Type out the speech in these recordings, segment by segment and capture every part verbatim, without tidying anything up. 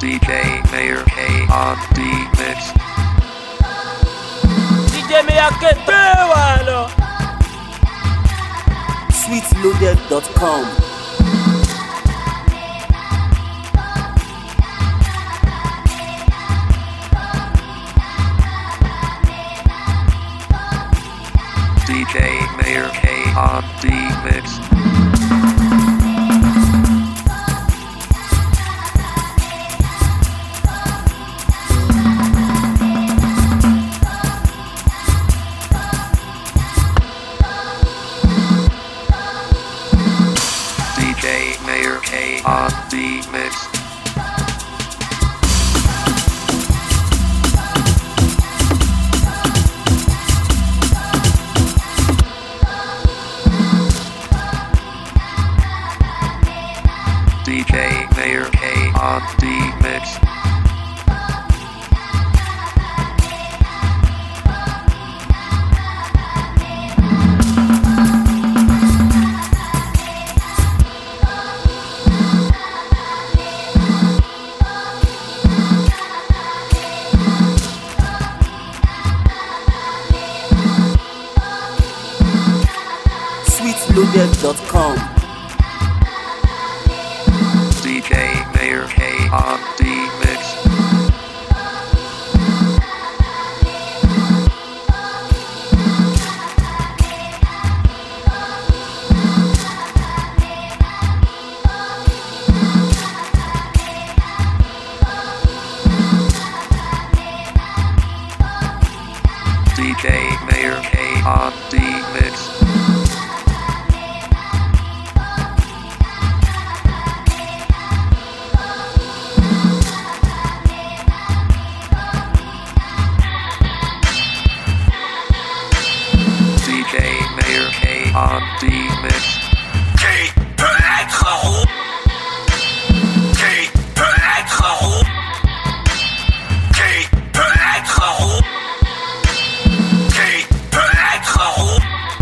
D J Mayor K on the mix. D J Mayor K, voilà. sweet loaded dot com. D J Mayor K on the mix. D J Mayor K on the mix. D J Mayor K on the mix. sweet loaded dot com. D J Mayor K on the mix. D J Mayor K on the mix. D J Mayor K on the mix. Qui peut être roux? Qui peut être roux? Qui peut être roux? Qui peut être roux?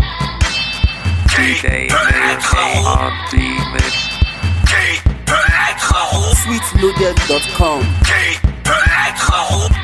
D J Mayor K on the mix. Qui peut être roux? sweet loaded dot com. Qui peut être roux?